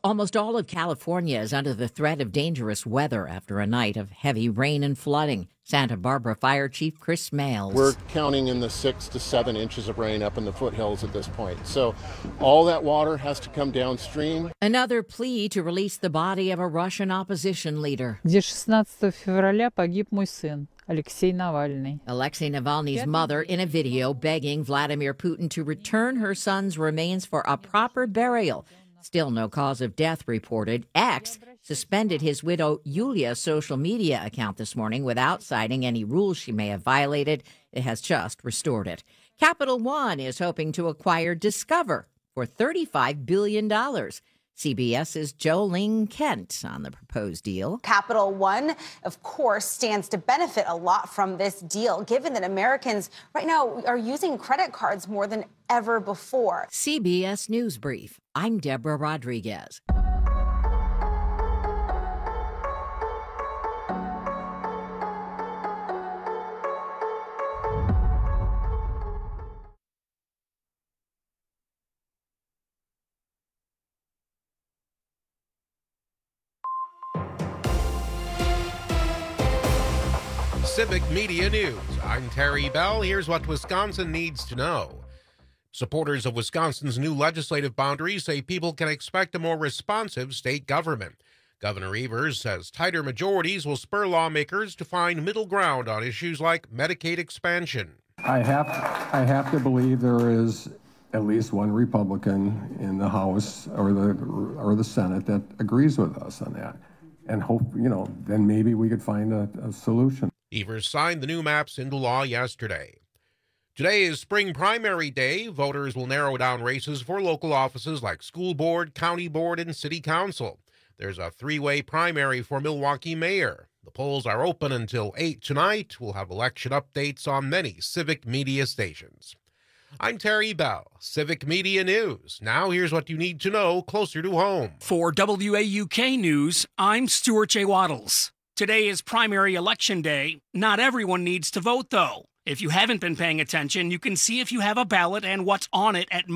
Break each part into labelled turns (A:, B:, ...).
A: Almost all of California is under the threat of dangerous weather after a night of heavy rain and flooding. Santa Barbara Fire Chief Chris Males.
B: We're counting in the 6 to 7 inches of rain up in the foothills at this point. So all that water has to come downstream.
A: Another plea to release the body of a Russian opposition leader.
C: Где 16 февраля погиб мой сын, Алексей Навальный.
A: Alexei Navalny's mother in a video begging Vladimir Putin to return her son's remains for a proper burial. Still no cause of death reported. X suspended his widow Yulia's social media account this morning without citing any rules she may have violated. It has just restored it. Capital One is hoping to acquire Discover for $35 billion. CBS's Jolene Kent on the proposed deal.
D: Capital One, of course, stands to benefit a lot from this deal, given that Americans right now are using credit cards more than ever before.
A: CBS News Brief. I'm Deborah Rodriguez.
E: Civic Media News. I'm Terry Bell. Here's what Wisconsin needs to know. Supporters of Wisconsin's new legislative boundaries say people can expect a more responsive state government. Governor Evers says tighter majorities will spur lawmakers to find middle ground on issues like Medicaid expansion.
F: I have to believe there is at least one Republican in the House or the Senate that agrees with us on that. And hope, then maybe we could find a solution.
E: Evers signed the new maps into law yesterday. Today is spring primary day. Voters will narrow down races for local offices like school board, county board, and city council. There's a three-way primary for Milwaukee mayor. The polls are open until 8 tonight. We'll have election updates on many Civic Media stations. I'm Terry Bell, Civic Media News. Now here's what you need to know closer to home.
G: For WAUK News, I'm Stuart J. Waddles. Today is primary election day. Not everyone needs to vote, though. If you haven't been paying attention, you can see if you have a ballot and what's on it at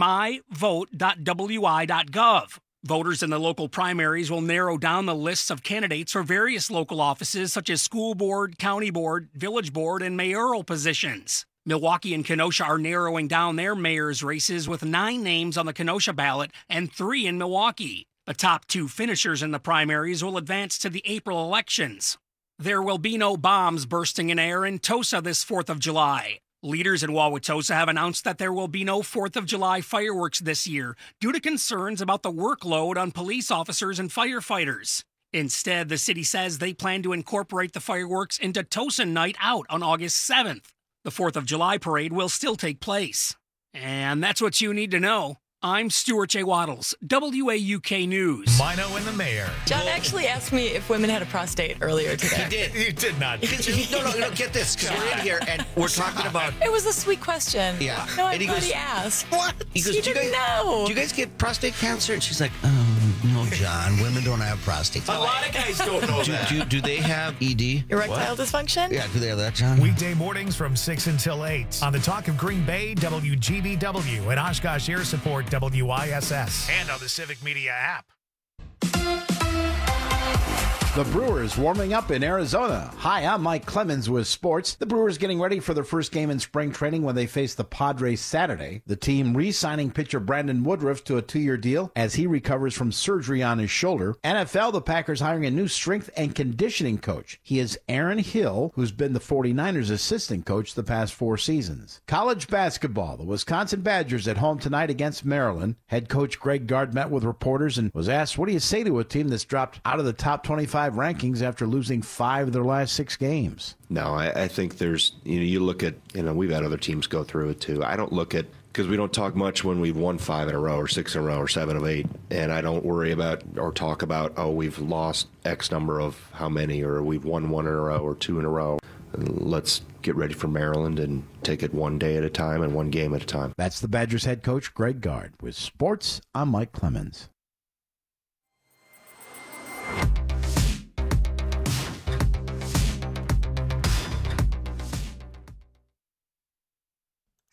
G: myvote.wi.gov. Voters in the local primaries will narrow down the lists of candidates for various local offices such as school board, county board, village board, and mayoral positions. Milwaukee and Kenosha are narrowing down their mayor's races with 9 names on the Kenosha ballot and 3 in Milwaukee. The top 2 finishers in the primaries will advance to the April elections. There will be no bombs bursting in air in Tosa this 4th of July. Leaders in Wauwatosa have announced that there will be no 4th of July fireworks this year due to concerns about the workload on police officers and firefighters. Instead, the city says they plan to incorporate the fireworks into Tosa Night Out on August 7th. The 4th of July parade will still take place. And that's what you need to know. I'm Stuart J. Waddles, WAUK News.
H: Mino and the mayor.
I: John actually asked me if women had a prostate earlier today.
H: He did. You did not.
J: No, get this. Because we're in here and we're talking about...
I: It was a sweet question.
J: Yeah.
I: No, everybody asked.
J: What? He goes,
I: you didn't know.
J: Do you guys get prostate cancer? And she's like, oh, no, John. Women don't have prostate.
H: A lot of guys don't know that.
J: Do they have ED?
I: Erectile dysfunction?
J: Yeah, do they have that, John?
H: Weekday mornings from 6 until 8 on the Talk of Green Bay, WGBW, and Oshkosh Air Support, WISS, and on the Civic Media app.
K: The Brewers warming up in Arizona. Hi, I'm Mike Clemens with sports. The Brewers getting ready for their first game in spring training when they face the Padres Saturday. The team re-signing pitcher Brandon Woodruff to a 2-year deal as he recovers from surgery on his shoulder. NFL, the Packers hiring a new strength and conditioning coach. He is Aaron Hill, who's been the 49ers assistant coach the past 4 seasons. College basketball, the Wisconsin Badgers at home tonight against Maryland. Head coach Greg Gard met with reporters and was asked, what do you say to a team that's dropped out of the top 25 rankings after losing 5 of their last 6 games?
L: No, I think there's, you look at, we've had other teams go through it too. I don't look at, because we don't talk much when we've won 5 in a row or 6 in a row or 7 of 8. And I don't worry about or talk about, we've lost X number of how many, or we've won 1 in a row or 2 in a row. Let's get ready for Maryland and take it one day at a time and one game at a time.
K: That's the Badgers head coach Greg Gard. With sports, I'm Mike Clemens.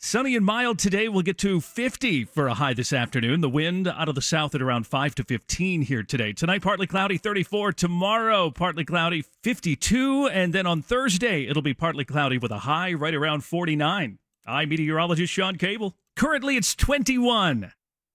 M: Sunny and mild today. We'll get to 50 for a high this afternoon. The wind out of the south at around 5 to 15 here today. Tonight, partly cloudy, 34. Tomorrow, partly cloudy, 52. And then on Thursday, it'll be partly cloudy with a high right around 49. I'm meteorologist Sean Cable. Currently, it's 21.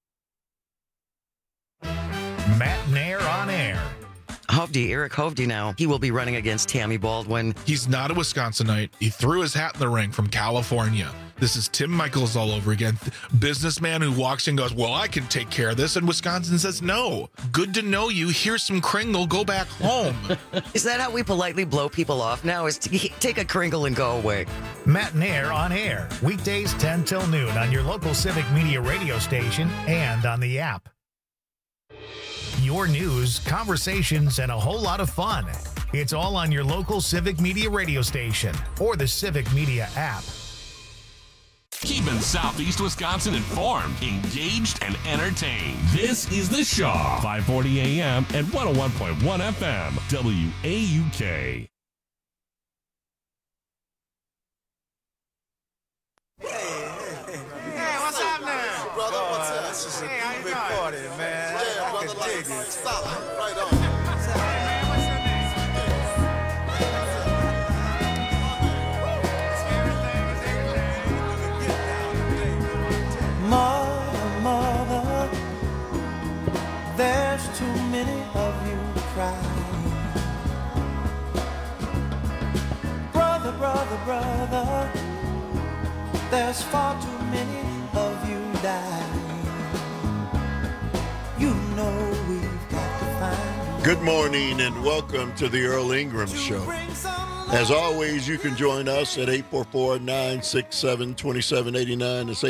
H: Matt Nair on air.
N: Eric Hovde now. He will be running against Tammy Baldwin.
O: He's not a Wisconsinite. He threw his hat in the ring from California. This is Tim Michaels all over again. Businessman who walks in and goes, well, I can take care of this. And Wisconsin says, no. Good to know you. Here's some Kringle. Go back home.
N: Is that how we politely blow people off now? Is to take a Kringle and go away?
H: Matt Nair on air. Weekdays 10 till noon on your local Civic Media radio station and on the app. Your news, conversations, and a whole lot of fun. It's all on your local Civic Media radio station or the Civic Media app.
P: Keeping Southeast Wisconsin informed, engaged, and entertained. This is The Shaw, 540 AM and 101.1 FM, WAUK.
Q: Hey, what's up now? Brother, what's up? This is a big party, man. Yeah, brother, like, solid. Right on. Hey, man, what's your name?
R: Mother, there's too many of you crying. Brother, there's far too many of you dying. You know we've got to find.
S: Good morning and welcome to the Earl Ingram Show. As always, you can join us at 844-967-2789. It's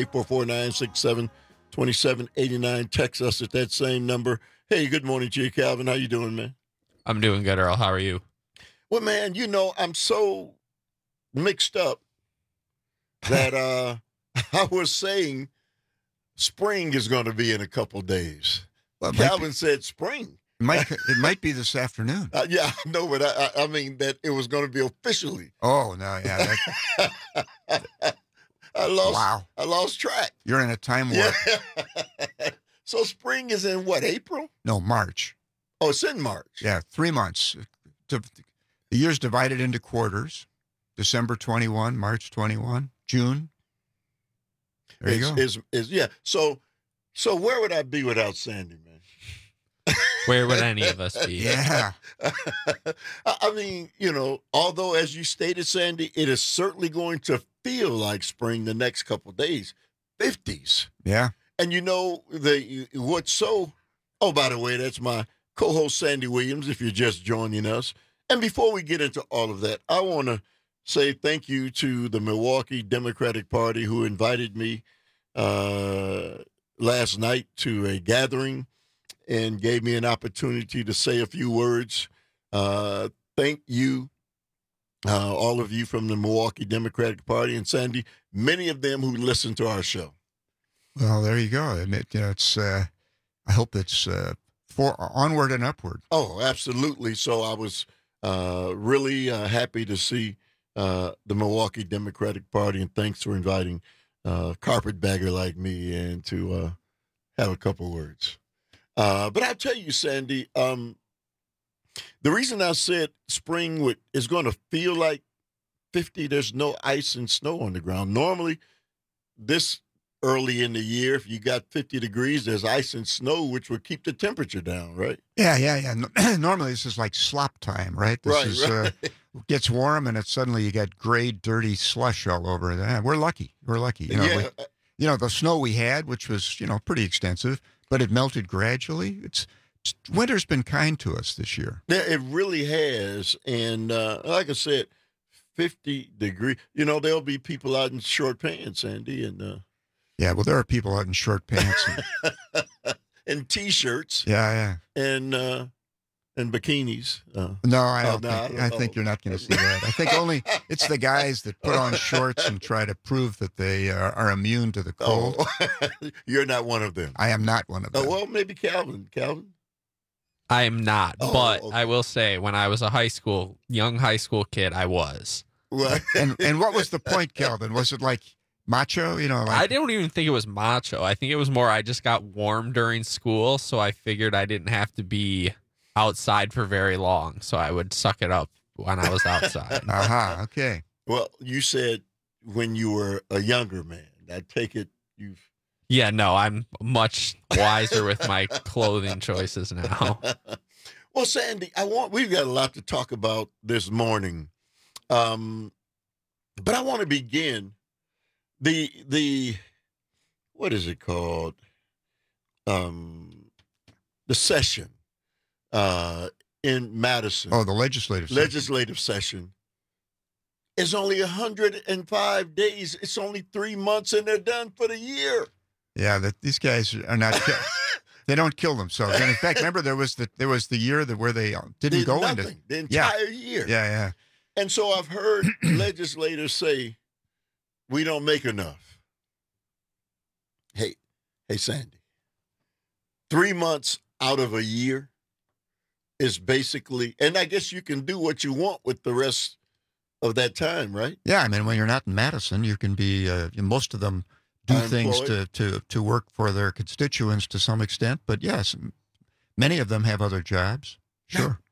S: 844-967-2789. Text us at that same number. Hey, good morning, G. Calvin. How you doing, man?
T: I'm doing good, Earl. How are you?
S: Well, man, you know, I'm so mixed up that I was saying spring is going to be in a couple days. Well, Calvin said spring.
U: It might be this afternoon.
S: Yeah, I know, but I mean that it was going to be officially.
U: Oh, no, yeah.
S: I lost track.
U: You're in a time warp.
S: Yeah. So spring is in what, April?
U: No, March.
S: Oh, it's in March.
U: Yeah, 3 months. The year's divided into quarters. December 21, March 21, June. There you go.
S: Yeah. So where would I be without Sandy, man?
T: Where would any of us be?
U: Yeah.
S: I mean, you know, although as you stated, Sandy, it is certainly going to feel like spring the next couple of days. 50s.
U: Yeah.
S: And you know, by the way, that's my co-host Sandy Williams, if you're just joining us. And before we get into all of that, I want to say thank you to the Milwaukee Democratic Party who invited me last night to a gathering and gave me an opportunity to say a few words. Thank you, all of you from the Milwaukee Democratic Party, and Sandy, many of them who listen to our show.
U: Well, there you go. It's. I hope it's for onward and upward.
S: Oh, absolutely. So I was really happy to see the Milwaukee Democratic Party, and thanks for inviting carpetbagger like me in to have a couple words. But I'll tell you, Sandy, the reason I said spring is going to feel like 50, there's no ice and snow on the ground. Normally, this early in the year, if you got 50 degrees, there's ice and snow, which would keep the temperature down, right?
U: Yeah. Normally, this is like slop time, right? This
S: right.
U: Gets warm, and suddenly you get gray, dirty slush all over it. We're lucky. You know, the snow we had, which was, pretty extensive, but it melted gradually. Winter's been kind to us this year.
S: Yeah, it really has. And like I said, 50 degrees. There'll be people out in short pants, Andy. And
U: yeah, well, there are people out in short pants.
S: And T-shirts.
U: Yeah.
S: And bikinis.
U: No, I think you're not going to see that. I think only it's the guys that put on shorts and try to prove that they are immune to the cold.
S: Oh, you're not one of them.
U: I am not one of them.
S: Oh, well, maybe Calvin.
T: I am not, but okay. I will say when I was a young high school kid, I was.
S: Right.
U: And what was the point, Calvin? Was it like macho,
T: I don't even think it was macho. I think it was more I just got warm during school, so I figured I didn't have to be outside for very long, so I would suck it up when I was outside.
U: Okay.
S: Well, you said when you were a younger man. I take it you've...
T: Yeah, no, I'm much wiser with my clothing choices now.
S: Well, Sandy, we've got a lot to talk about this morning. But I want to begin the what is it called? The session in Madison.
U: Oh, the legislative session
S: is only 105 days. It's only 3 months, and they're done for the year.
U: Yeah, these guys are not. They don't kill themselves. And in fact, remember there was the year where they didn't go
S: nothing,
U: into
S: the entire year.
U: Yeah.
S: And so I've heard legislators say, we don't make enough. Hey, Sandy, 3 months out of a year is basically, and I guess you can do what you want with the rest of that time, right?
U: Yeah, I mean, when you're not in Madison, you can be, most of them do things to work for their constituents to some extent. But yes, many of them have other jobs. Sure.
S: Now,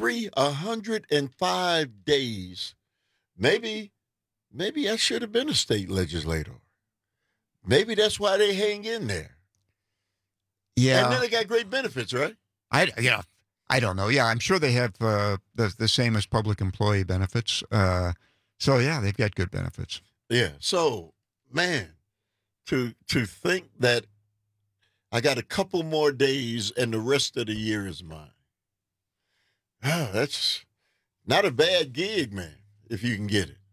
S: 305 days. Maybe I should have been a state legislator. Maybe that's why they hang in there.
U: Yeah.
S: And then they got great benefits, right?
U: I don't know. Yeah, I'm sure they have the same as public employee benefits. So yeah, they've got good benefits.
S: Yeah. So, man, to think that I got a couple more days and the rest of the year is mine. Oh, that's not a bad gig, man, if you can get it.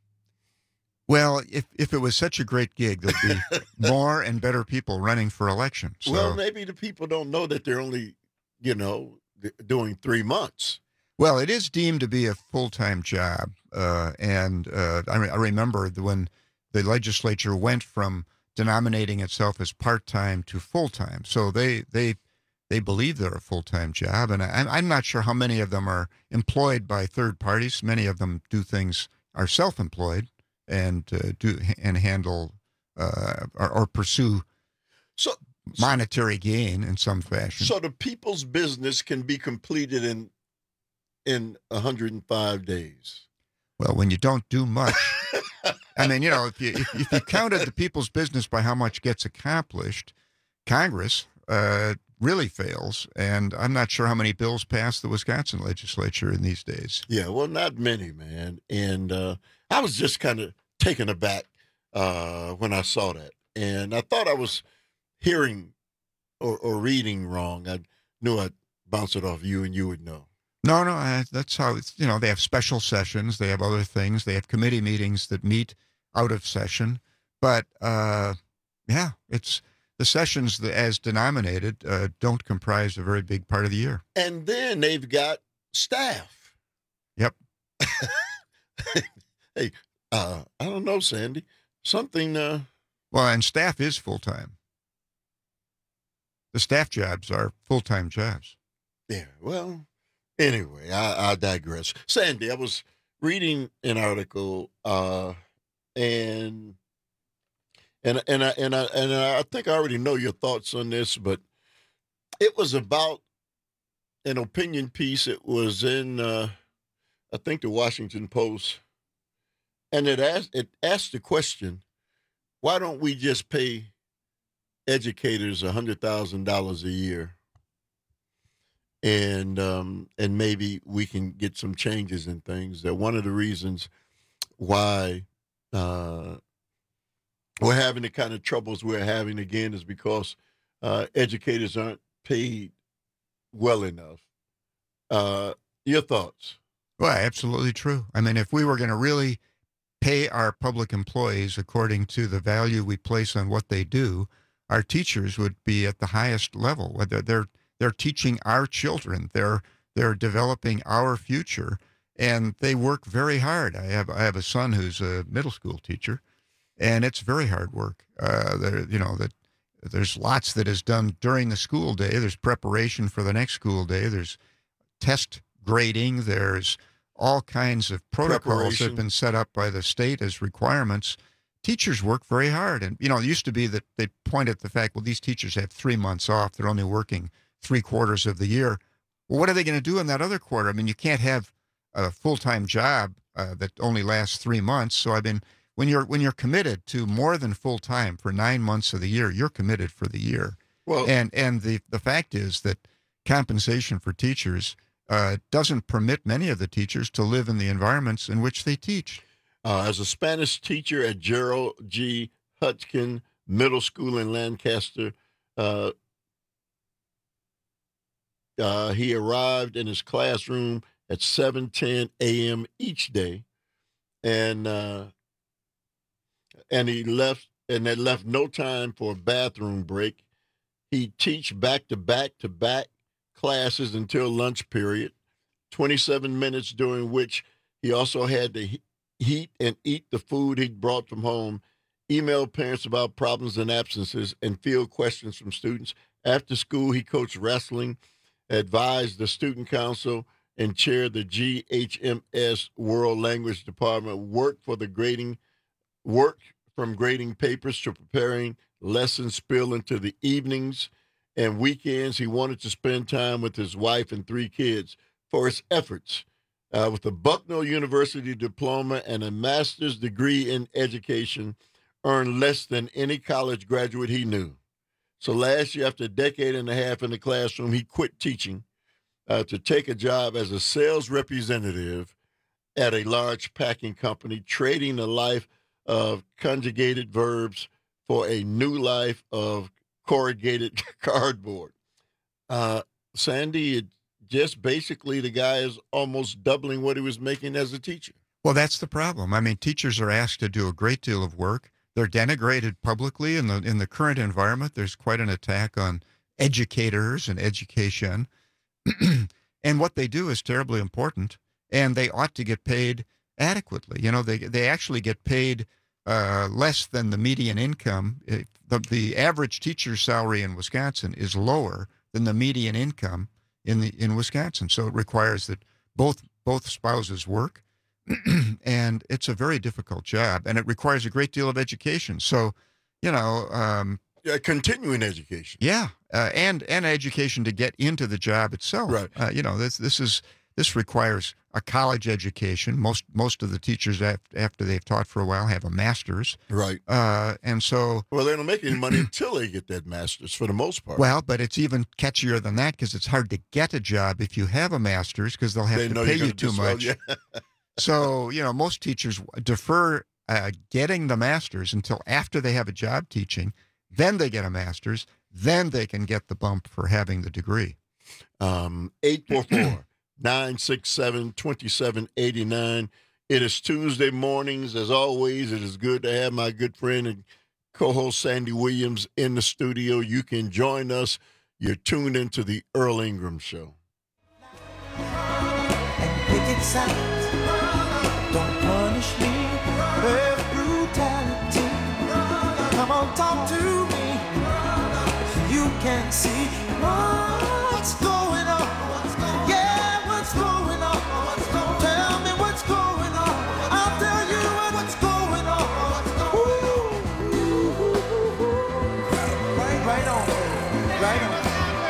U: Well, if it was such a great gig, there'd be more and better people running for election. So.
S: Well, maybe the people don't know that they're only, doing 3 months.
U: Well, it is deemed to be a full-time job. And I remember when the legislature went from denominating itself as part-time to full-time. So they believe they're a full-time job. And I'm not sure how many of them are employed by third parties. Many of them are self-employed and handle or pursue monetary gain in some fashion.
S: So the people's business can be completed in 105 days.
U: Well, when you don't do much, I mean, if you counted the people's business by how much gets accomplished, Congress really fails. And I'm not sure how many bills pass the Wisconsin legislature in these days.
S: Yeah, well, not many, man. And I was just kind of taken aback when I saw that. And I thought I was hearing or reading wrong. I knew I'd bounce it off you and you would know.
U: No, that's how it's, they have special sessions. They have other things. They have committee meetings that meet out of session. But, it's the sessions as denominated don't comprise a very big part of the year.
S: And then they've got staff.
U: Yep.
S: Hey, I don't know, Sandy. Something.
U: Well, and staff is full-time. The staff jobs are full-time jobs.
S: Yeah, well, anyway, I digress. Sandy, I was reading an article, and I think I already know your thoughts on this, but it was about an opinion piece. It was in, I think, the Washington Post, and it asked the question, why don't we just pay educators $100,000 a year, and maybe we can get some changes in things. That one of the reasons why we're having the kind of troubles we're having again is because educators aren't paid well enough. Your thoughts?
U: Well, absolutely true. I mean, if we were going to really pay our public employees according to the value we place on what they do, our teachers would be at the highest level. Whether they're teaching our children, they're developing our future, and they work very hard. I have a son who's a middle school teacher, and it's very hard work. There's lots that is done during the school day. There's preparation for the next school day. There's test grading. There's all kinds of protocols that have been set up by the state as requirements teachers work very hard. And, it used to be that they'd point at the fact, well, these teachers have 3 months off. They're only working 3/4 of the year. Well, what are they going to do in that other quarter? I mean, you can't have a full-time job that only lasts 3 months. So when you're committed to more than full-time for 9 months of the year, you're committed for the year. Well, and the fact is that compensation for teachers doesn't permit many of the teachers to live in the environments in which they teach.
S: As a Spanish teacher at Gerald G. Hutchin Middle School in Lancaster, he arrived in his classroom at 7:10 a.m. each day, and he left, and that left no time for a bathroom break. He teach back-to-back classes until lunch period, 27 minutes during which he also had to heat and eat the food he'd brought from home, email parents about problems and absences, and field questions from students. After school, he coached wrestling, advised the student council, and chaired the GHMS World Language Department, worked from grading papers to preparing lessons spill into the evenings and weekends. He wanted to spend time with his wife and 3 kids. For his efforts, with a Bucknell University diploma and a master's degree in education, earned less than any college graduate he knew. So last year, after a decade and a half in the classroom, he quit teaching to take a job as a sales representative at a large packing company, trading the life of conjugated verbs for a new life of corrugated cardboard. Sandy, just basically the guy is almost doubling what he was making as a teacher.
U: Well, that's the problem. I mean, teachers are asked to do a great deal of work. They're denigrated publicly in the current environment. There's quite an attack on educators and education. And what they do is terribly important, and they ought to get paid adequately. They actually get paid less than the median income. The average teacher's salary in Wisconsin is lower than the median income in Wisconsin. So it requires that both spouses work, and it's a very difficult job, and it requires a great deal of education. So,
S: continuing education.
U: Yeah, and education to get into the job itself.
S: Right.
U: This requires a college education. Most of the teachers, after they've taught for a while, have a master's.
S: Right.
U: And so...
S: Well, they don't make any money until they get that master's, for the most part.
U: Well, but it's even catchier than that, because it's hard to get a job if you have a master's, because they'll have to pay you too much. Yeah. So, most teachers defer getting the master's until after they have a job teaching. Then they get a master's. Then they can get the bump for having the degree.
S: 844-967-2789. It is Tuesday mornings. As always, it is good to have my good friend and co-host Sandy Williams in the studio. You can join us. You're tuned into the Earl Ingram Show.
R: Don't punish me with brutality. Come on, talk to me. You can see what's going on. Yeah, what's going on? Tell me what's going on. I'll tell you what's going on. Right on. Right on.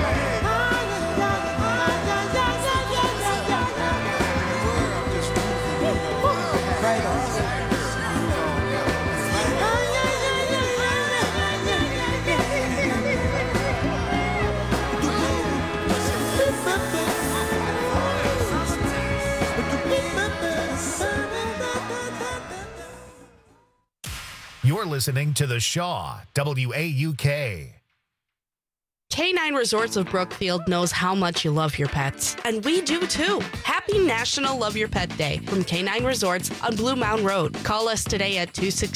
H: You're listening to The Shaw, WAUK.
B: K9 Resorts of Brookfield knows how much you love your pets, and we do too. Happy National Love Your Pet Day from K9 Resorts on Blue Mound Road. Call us today at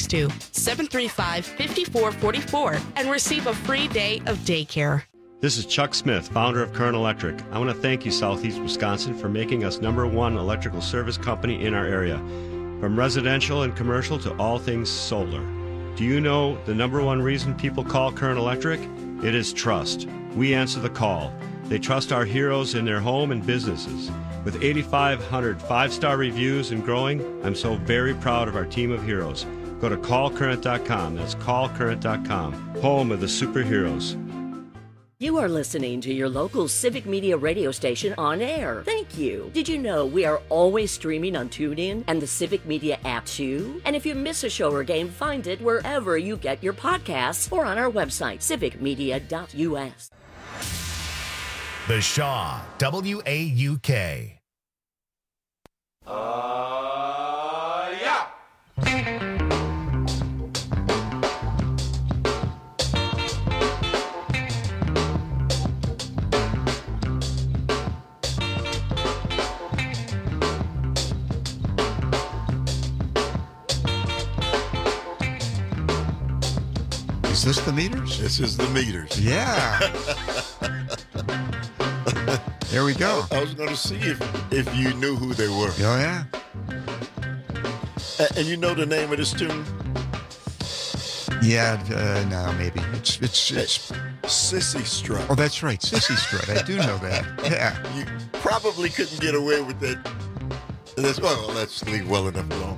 B: 262-735-5444 and receive a free day of daycare.
V: This is Chuck Smith, founder of Current Electric. I want to thank you, Southeast Wisconsin, for making us #1 electrical service company in our area. From residential and commercial to all things solar. Do you know the #1 reason people call Current Electric? It is trust. We answer the call. They trust our heroes in their home and businesses. With 8,500 5-star reviews and growing, I'm so very proud of our team of heroes. Go to callcurrent.com. That's callcurrent.com. Home of the superheroes.
C: You are listening to your local Civic Media radio station on air. Thank you. Did you know we are always streaming on TuneIn and the Civic Media app too? And if you miss a show or game, find it wherever you get your podcasts or on our website, civicmedia.us.
H: The Shaw, WAUK.
Q: Yeah.
U: Is this the meters?
S: This is the meters.
U: Yeah. There we go.
S: I was going to see if you knew who they were.
U: Oh, yeah.
S: And you know the name of this tune?
U: Yeah, no, maybe. It's
S: Sissy Strut.
U: Oh, that's right. Sissy Strut. I do know that. Yeah.
S: You probably couldn't get away with it. Well, let's leave well enough alone.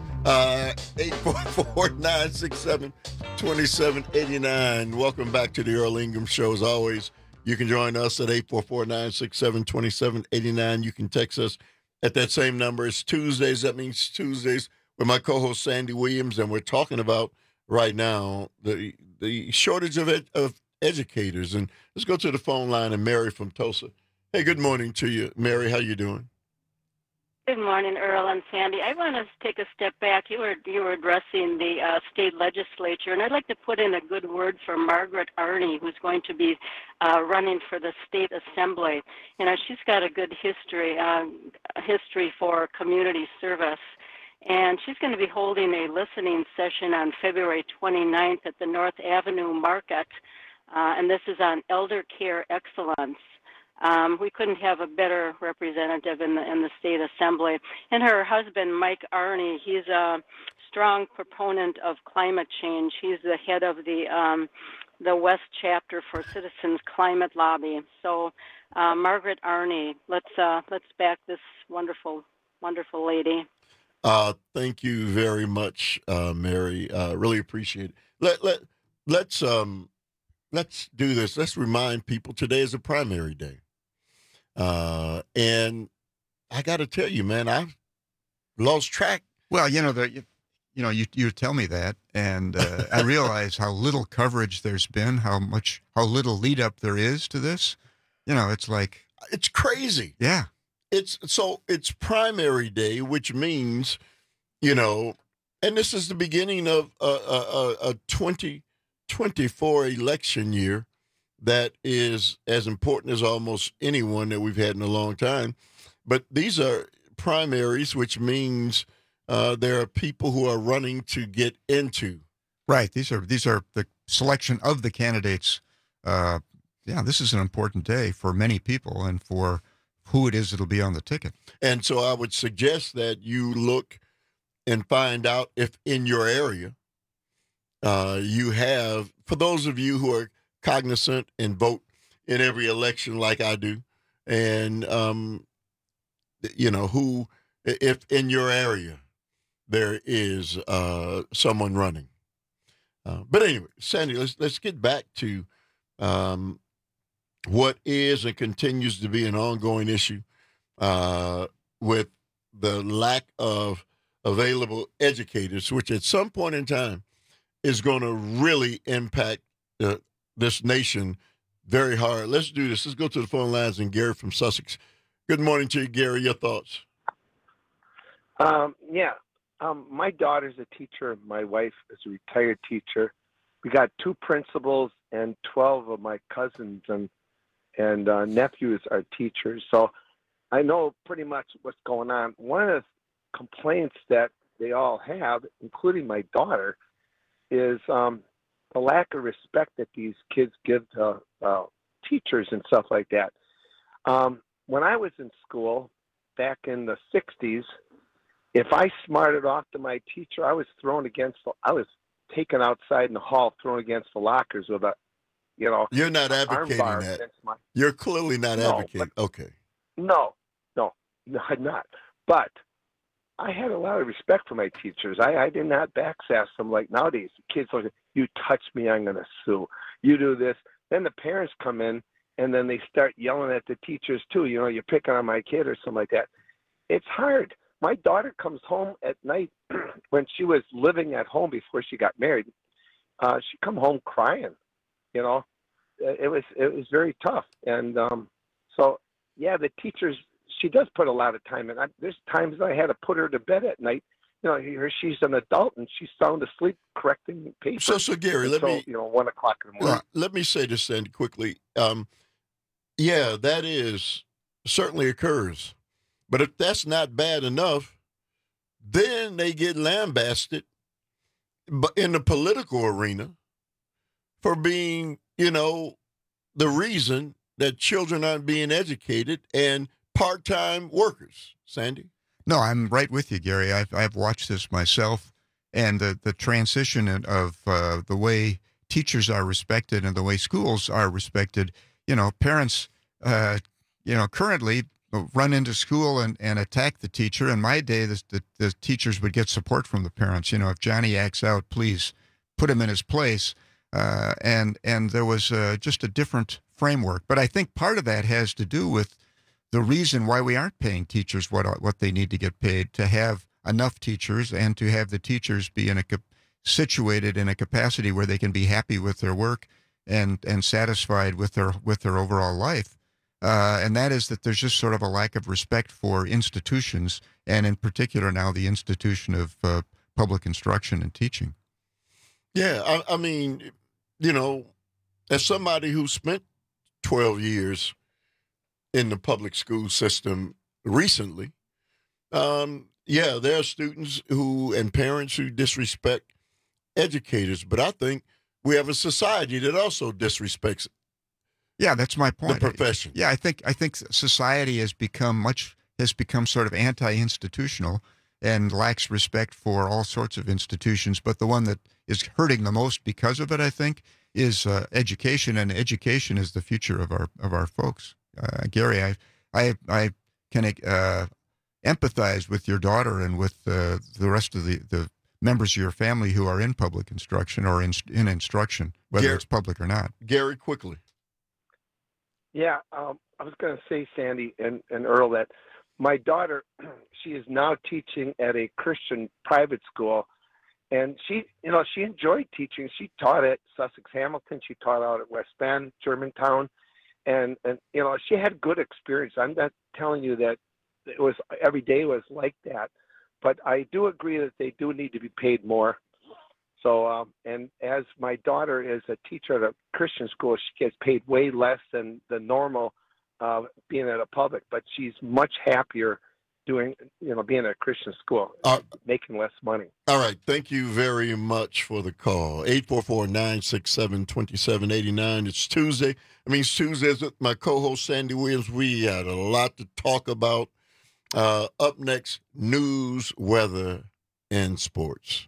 S: 844-967-2789. Welcome back to the Earl Ingham Show. As always, you can join us at 844-967-2789. You can text us at that same number. It's Tuesdays. That means Tuesdays with my co-host Sandy Williams, and we're talking about right now the shortage of educators. And let's go to the phone line and Mary from Tulsa. Hey, good morning to you, Mary. How you doing?
D: Good morning, Earl and Sandy. I want to take a step back. You were addressing the state legislature, and I'd like to put in a good word for Margaret Arney, who's going to be running for the state assembly. You know, she's got a good history for community service, and she's going to be holding a listening session on February 29th at the North Avenue Market, and this is on elder care excellence. We couldn't have a better representative in the state assembly. And her husband, Mike Arney, he's a strong proponent of climate change. He's the head of the West Chapter for Citizens Climate Lobby. So, Margaret Arney, let's back this wonderful lady.
S: Thank you very much, Mary. Really appreciate it. Let's do this. Let's remind people today is a primary day. And I got to tell you, man, I've lost track.
U: Well, you tell me that, and I realize how little coverage there's been, how little lead up there is to this. It's like
S: it's crazy.
U: Yeah,
S: it's primary day, which means, and this is the beginning of a 2024 election year. That is as important as almost anyone that we've had in a long time. But these are primaries, which means there are people who are running to get into.
U: Right. These are the selection of the candidates. This is an important day for many people and for who it is that'll be on the ticket.
S: And so I would suggest that you look and find out if in your area you have, for those of you who are cognizant and vote in every election like I do, and who, if in your area there is someone running. But anyway, Sandy, let's get back to what is and continues to be an ongoing issue with the lack of available educators, which at some point in time is going to really impact this nation very hard. Let's do this. Let's go to the phone lines and Gary from Sussex. Good morning to you, Gary. Your thoughts?
W: My daughter's a teacher. My wife is a retired teacher. We got 2 principals and 12 of my cousins and nephews are teachers. So I know pretty much what's going on. One of the complaints that they all have, including my daughter, is the lack of respect that these kids give to teachers and stuff like that. When I was in school back in the 60s, if I smarted off to my teacher, I was taken outside in the hall, thrown against the lockers with a,
S: You're not advocating that. You're clearly not advocating. Okay.
W: No, I'm not. But I had a lot of respect for my teachers. I did not backsass them like nowadays. The kids like, you touch me, I'm going to sue. You do this. Then the parents come in, and then they start yelling at the teachers too. You know, you're picking on my kid or something like that. It's hard. My daughter comes home at night when she was living at home before she got married. She'd come home crying. You know, it was very tough. And so, yeah, the teachers, she does put a lot of time in. There's times I had to put her to bed at night. You know, she's an adult and she's sound asleep correcting papers.
S: So Gary, let me
W: 1 o'clock in the morning.
S: Let me say this, Sandy, quickly. Yeah, that is certainly occurs, but if that's not bad enough, then they get lambasted, but in the political arena for being, you know, the reason that children aren't being educated and part-time workers. Sandy?
U: No, I'm right with you, Gary. I've watched this myself, and the transition of the way teachers are respected and the way schools are respected. You know, parents, currently run into school and attack the teacher. In my day, the teachers would get support from the parents. You know, if Johnny acts out, please put him in his place. And there was just a different framework. But I think part of that has to do with the reason why we aren't paying teachers what they need to get paid, to have enough teachers and to have the teachers be situated in a capacity where they can be happy with their work and satisfied with their overall life. And that is that there's just sort of a lack of respect for institutions, and in particular now the institution of public instruction and teaching.
S: Yeah, I mean, you know, as somebody who spent 12 years in the public school system recently, yeah, there are students and parents who disrespect educators, but I think we have a society that also disrespects.
U: Yeah, that's my point.
S: The profession.
U: Yeah, I think society has become sort of anti-institutional and lacks respect for all sorts of institutions. But the one that is hurting the most because of it, I think, is education, and education is the future of our folks. Gary, I can empathize with your daughter and with the rest of the members of your family who are in public instruction or in instruction, whether it's public or not.
S: Gary, quickly.
W: Yeah, I was going to say, Sandy and Earl, that my daughter, she is now teaching at a Christian private school, and she enjoyed teaching. She taught at Sussex Hamilton. She taught out at West Bend, Germantown, and she had good experience. I'm not telling you that it was every day was like that, but I do agree that they do need to be paid more. So, and as my daughter is a teacher at a Christian school, she gets paid way less than the normal being at a public, but she's much happier being at a Christian school, making less money.
S: All right. Thank you very much for the call. 844-967-2789. It's Tuesday. It's Tuesdays with my co-host, Sandy Williams. We had a lot to talk about. Up next, news, weather, and sports.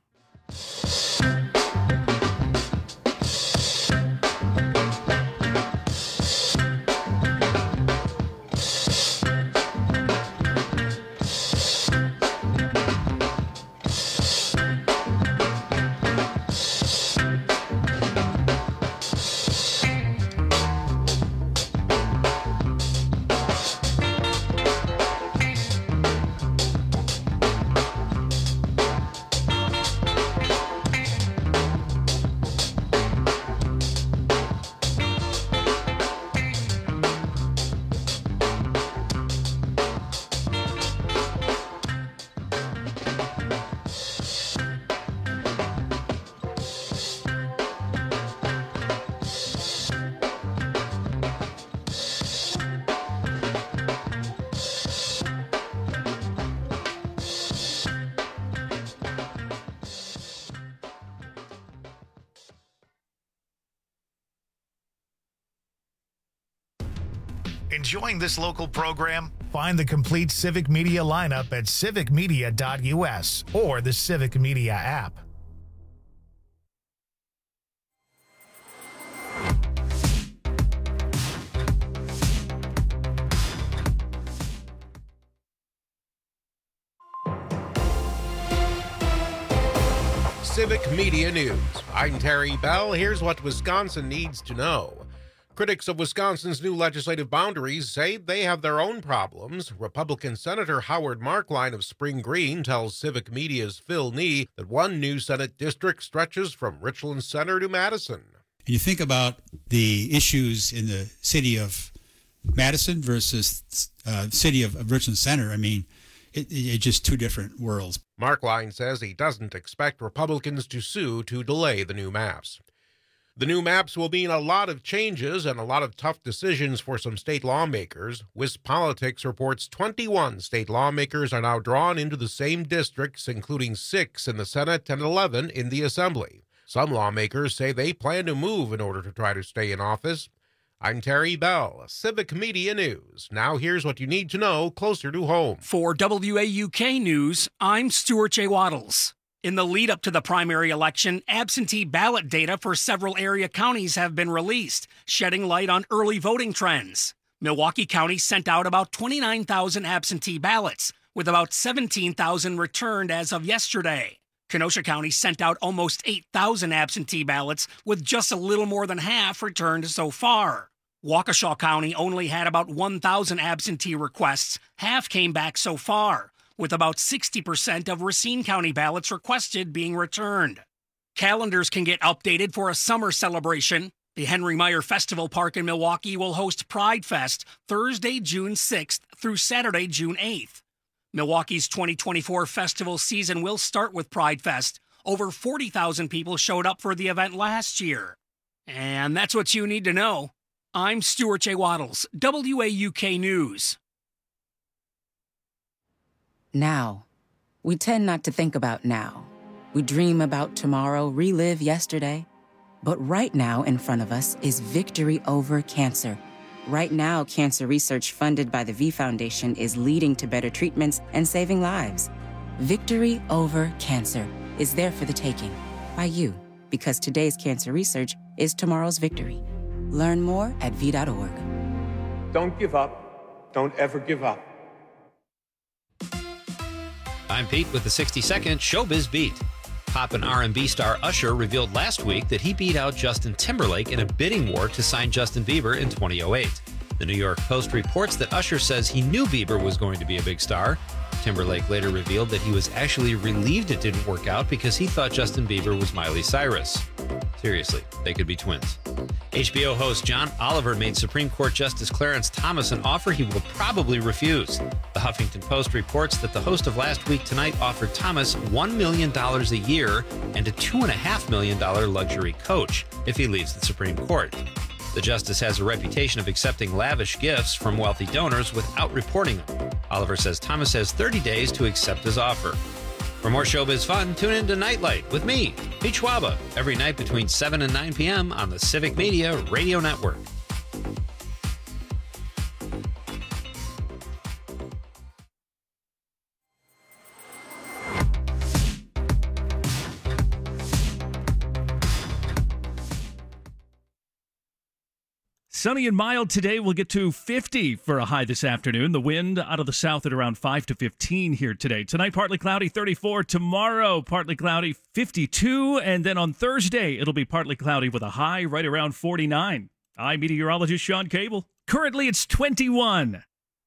H: Enjoying this local program? Find the complete Civic Media lineup at civicmedia.us or the Civic Media app.
A: Civic Media News. I'm Terry Bell. Here's what Wisconsin needs to know. Critics of Wisconsin's new legislative boundaries say they have their own problems. Republican Senator Howard Markline of Spring Green tells Civic Media's Phil Nee that one new Senate district stretches from Richland Center to Madison.
E: You think about the issues in the city of Madison versus city of Richland Center. I mean, it's just two different worlds.
A: Markline says he doesn't expect Republicans to sue to delay the new maps. The new maps will mean a lot of changes and a lot of tough decisions for some state lawmakers. WisPolitics reports 21 state lawmakers are now drawn into the same districts, including 6 in the Senate and 11 in the Assembly. Some lawmakers say they plan to move in order to try to stay in office. I'm Terry Bell, Civic Media News. Now here's what you need to know closer to home.
G: For WAUK News, I'm Stuart J. Waddles. In the lead up to the primary election, absentee ballot data for several area counties have been released, shedding light on early voting trends. Milwaukee County sent out about 29,000 absentee ballots, with about 17,000 returned as of yesterday. Kenosha County sent out almost 8,000 absentee ballots, with just a little more than half returned so far. Waukesha County only had about 1,000 absentee requests. Half came back so far, with about 60% of Racine County ballots requested being returned. Calendars can get updated for a summer celebration. The Henry Meyer Festival Park in Milwaukee will host Pride Fest Thursday, June 6th through Saturday, June 8th. Milwaukee's 2024 festival season will start with Pride Fest. Over 40,000 people showed up for the event last year. And that's what you need to know. I'm Stuart J. Waddles, WAUK News.
F: Now. We tend not to think about now. We dream about tomorrow, relive yesterday. But right now in front of us is victory over cancer. Right now, cancer research funded by the V Foundation is leading to better treatments and saving lives. Victory over cancer is there for the taking by you, because today's cancer research is tomorrow's victory. Learn more at v.org.
X: Don't give up. Don't ever give up.
Y: I'm Pete with the 60-second Showbiz Beat. Pop and R&B star Usher revealed last week that he beat out Justin Timberlake in a bidding war to sign Justin Bieber in 2008. The New York Post reports that Usher says he knew Bieber was going to be a big star. Timberlake later revealed that he was actually relieved it didn't work out because he thought Justin Bieber was Miley Cyrus. Seriously, they could be twins. HBO host John Oliver made Supreme Court Justice Clarence Thomas an offer he will probably refuse. The Huffington Post reports that the host of Last Week Tonight offered Thomas $1 million a year and a $2.5 million luxury coach if he leaves the Supreme Court. The justice has a reputation of accepting lavish gifts from wealthy donors without reporting them. Oliver says Thomas has 30 days to accept his offer. For more showbiz fun, tune in to Nightlight with me, Pete Schwaba, every night between 7 and 9 p.m. on the Civic Media Radio Network.
M: Sunny and mild today. We'll get to 50 for a high this afternoon. The wind out of the south at around 5 to 15 here today. Tonight, partly cloudy, 34. Tomorrow, partly cloudy, 52. And then on Thursday, it'll be partly cloudy with a high right around 49. I'm meteorologist Sean Cable. Currently, it's 21.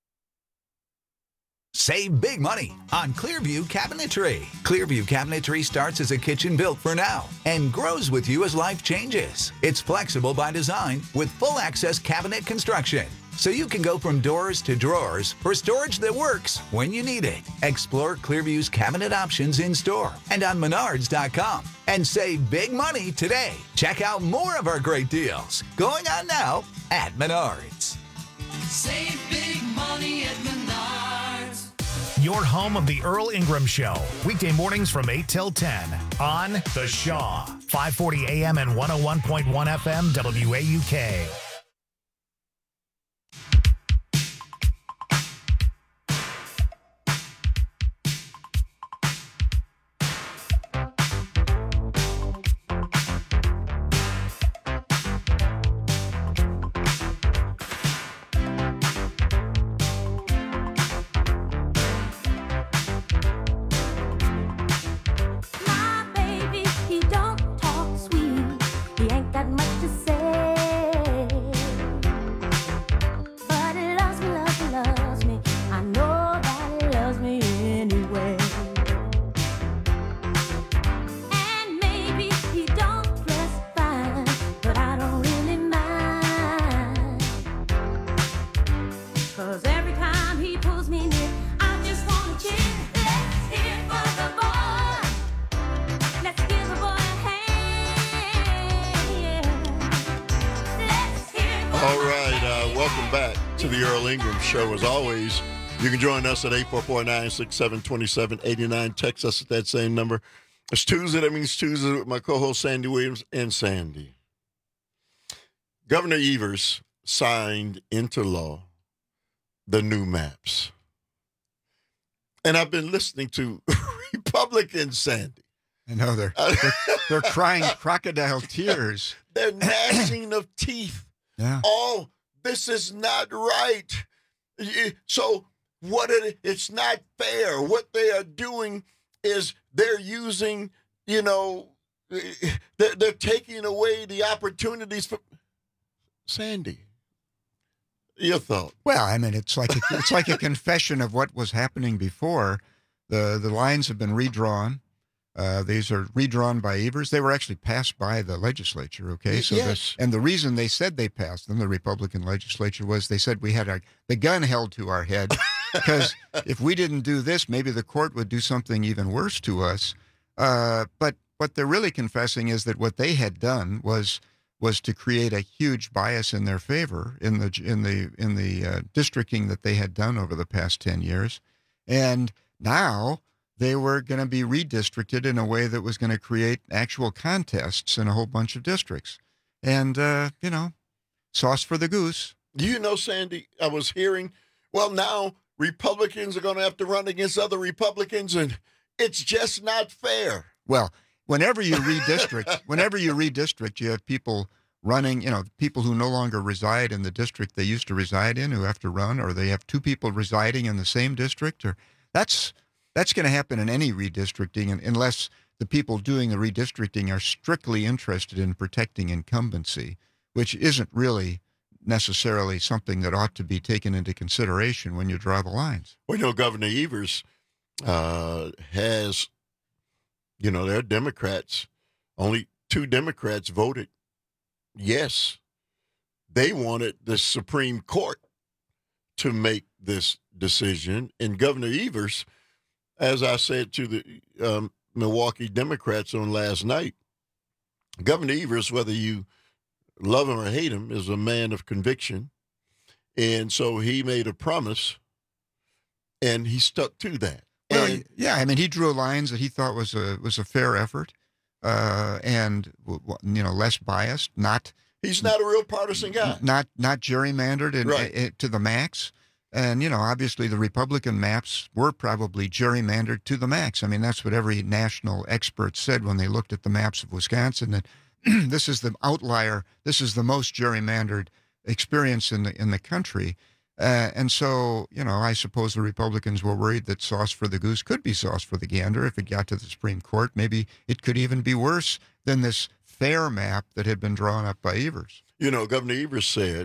Z: Save big money on Clearview Cabinetry. Clearview Cabinetry starts as a kitchen built for now and grows with you as life changes. It's flexible by design with full access cabinet construction, so you can go from doors to drawers for storage that works when you need it. Explore Clearview's cabinet options in store and on Menards.com and save big money today. Check out more of our great deals going on now at Menards.
R: Save big money at Menards.
H: Your home of the Earl Ingram Show. Weekday mornings from 8 till 10 on The Shaw. 540 AM and 101.1 FM WAUK.
R: My baby
S: welcome back to the Earl Ingram Show. As always, you can join us at 844-967-2789. Text us at that same number. It's Tuesday. That means Tuesday with my co-host Sandy Williams and Sandy. Governor Evers signed into law the new maps. And I've been listening to Republicans, Sandy.
U: I know they're crying crocodile tears.
S: They're gnashing of teeth.
U: Yeah.
S: Oh, this is not right. So it's not fair. What they are doing is they're using, they're taking away the opportunities for Sandy. Your thought?
U: Well, I mean, it's like a confession of what was happening before. The lines have been redrawn. These are redrawn by Evers. They were actually passed by the legislature, okay? So
S: yes.
U: And the reason they said they passed them, the Republican legislature, was they said we had the gun held to our head because if we didn't do this, maybe the court would do something even worse to us. But what they're really confessing is that what they had done was to create a huge bias in their favor in the districting that they had done over the past 10 years. And now they were going to be redistricted in a way that was going to create actual contests in a whole bunch of districts. And, sauce for the goose.
S: Sandy, I was hearing, well, now Republicans are going to have to run against other Republicans, and it's just not fair.
U: Well, whenever you redistrict, you have people running, people who no longer reside in the district they used to reside in who have to run, or they have two people residing in the same district, or that's going to happen in any redistricting unless the people doing the redistricting are strictly interested in protecting incumbency, which isn't really necessarily something that ought to be taken into consideration when you draw the lines.
S: Well, Governor Evers has, there are Democrats. Only 2 Democrats voted yes. They wanted the Supreme Court to make this decision. And Governor Evers, as I said to the Milwaukee Democrats on last night, Governor Evers, whether you love him or hate him, is a man of conviction. And so he made a promise, and he stuck to that.
U: Well, he drew lines that he thought was a fair effort, and less biased.
S: He's not a real partisan guy.
U: Not gerrymandered
S: right.
U: To the max. And, obviously the Republican maps were probably gerrymandered to the max. I mean, that's what every national expert said when they looked at the maps of Wisconsin, that this is the outlier. This is the most gerrymandered experience in the country. And so, I suppose the Republicans were worried that sauce for the goose could be sauce for the gander if it got to the Supreme Court. Maybe it could even be worse than this fair map that had been drawn up by Evers.
S: Governor Evers said,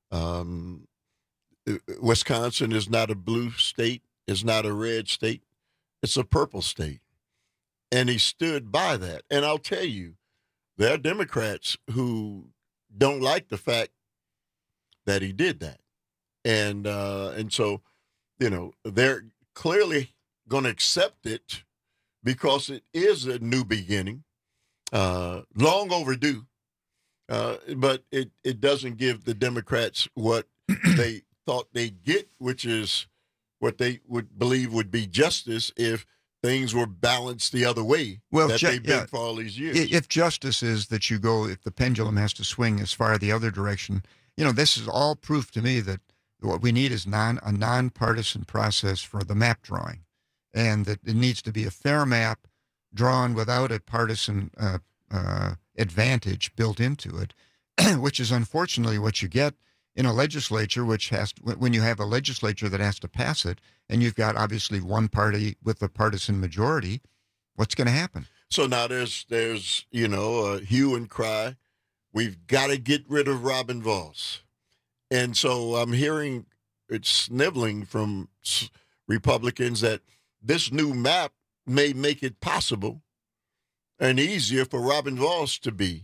S: Wisconsin is not a blue state. It's not a red state. It's a purple state. And he stood by that. And I'll tell you, there are Democrats who don't like the fact that he did that. And so, they're clearly going to accept it because it is a new beginning, long overdue. But it doesn't give the Democrats what they thought they'd get, which is what they would believe would be justice if things were balanced the other way that they've been for all these years.
U: If justice is that if the pendulum has to swing as far the other direction, this is all proof to me that what we need is a nonpartisan process for the map drawing, and that it needs to be a fair map drawn without a partisan advantage built into it, which is unfortunately what you get in a legislature, when you have a legislature that has to pass it, and you've got obviously one party with a partisan majority, what's going to happen?
S: So now there's a hue and cry. We've got to get rid of Robin Vos. And so I'm hearing it's sniveling from Republicans that this new map may make it possible and easier for Robin Vos to be,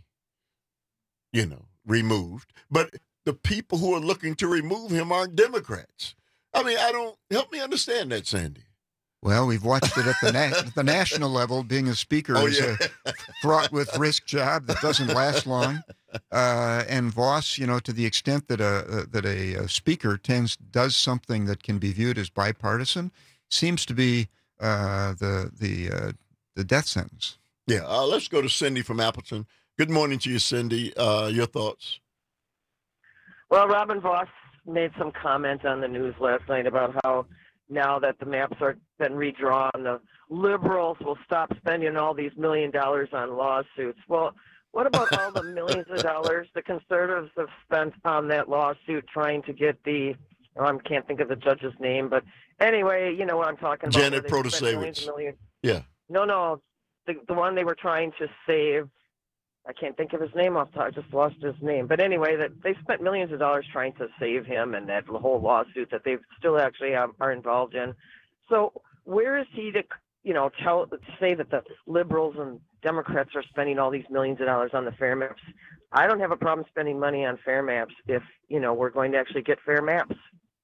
S: removed. But the people who are looking to remove him aren't Democrats. I mean, help me understand that, Sandy.
U: Well, we've watched it at the national level. Being a speaker is a fraught with risk job that doesn't last long. And Voss, to the extent that a speaker does something that can be viewed as bipartisan, seems to be the death sentence.
S: Yeah, let's go to Cindy from Appleton. Good morning to you, Cindy. Your thoughts?
I: Well, Robin Voss made some comment on the news last night about how now that the maps are been redrawn, the liberals will stop spending all these $1 million on lawsuits. Well, what about all the millions of dollars the conservatives have spent on that lawsuit trying to get I can't think of the judge's name, but anyway, you know what I'm talking about.
S: Janet Protasevich. Yeah.
I: No, the one they were trying to save. I can't think of his name off the top. I just lost his name. But anyway, that they spent millions of dollars trying to save him, and that whole lawsuit that they still actually are involved in. So where is he to say that the liberals and Democrats are spending all these millions of dollars on the fair maps? I don't have a problem spending money on fair maps if we're going to actually get fair maps.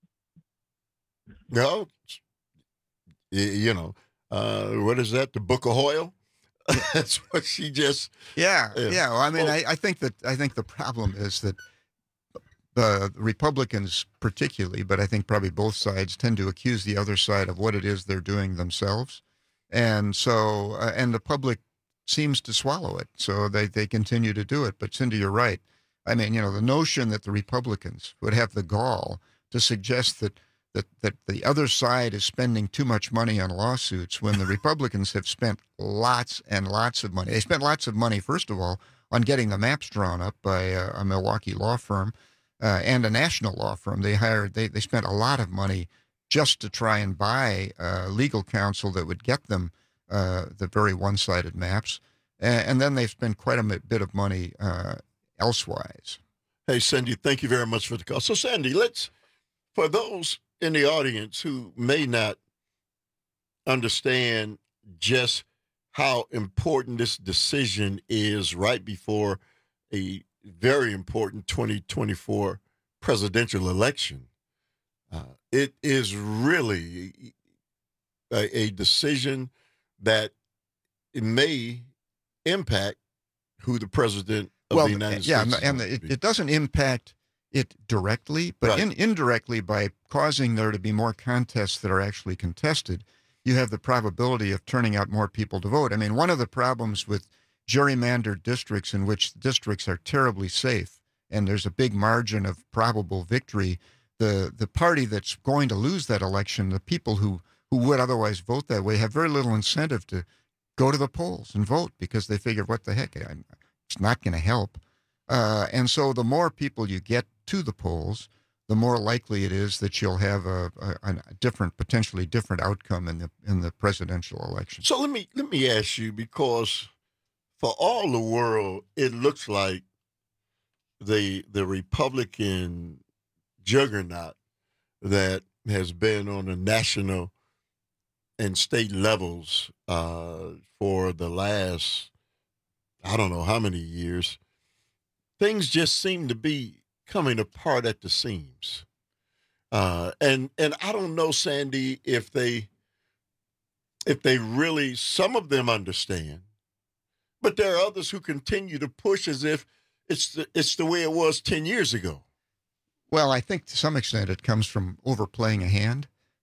S: No, what is that? The Book of Hoyle? That's what she just.
U: Yeah. Well, I mean, I think the problem is that the Republicans, particularly, but I think probably both sides, tend to accuse the other side of what it is they're doing themselves, and so and the public seems to swallow it, so they continue to do it. But Cindy, you're right. I mean, the notion that the Republicans would have the gall to suggest that the other side is spending too much money on lawsuits when the Republicans have spent lots and lots of money. They spent lots of money, first of all, on getting the maps drawn up by a Milwaukee law firm and a national law firm. They spent a lot of money just to try and buy legal counsel that would get them the very one-sided maps. And then they've spent quite a bit of money elsewise.
S: Hey, Cindy, thank you very much for the call. So, Sandy, for those in the audience who may not understand just how important this decision is right before a very important 2024 presidential election, it is really a decision that it may impact who the president of the United States is.
U: And it doesn't impact it directly, but
S: Right.
U: indirectly by causing there to be more contests that are actually contested, you have the probability of turning out more people to vote. I mean, one of the problems with gerrymandered districts in which districts are terribly safe and there's a big margin of probable victory, the party that's going to lose that election, the people who would otherwise vote that way, have very little incentive to go to the polls and vote because they figure, what the heck, it's not going to help. And so the more people you get to the polls, the more likely it is that you'll have a potentially different outcome in the presidential election.
S: So let me ask you, because for all the world, it looks like the Republican juggernaut that has been on the national and state levels for the last, I don't know how many years, things just seem to be coming apart at the seams. And I don't know, Sandy, if they really, some of them understand, but there are others who continue to push as if it's the way it was 10 years ago.
U: Well, I think to some extent it comes from overplaying a hand.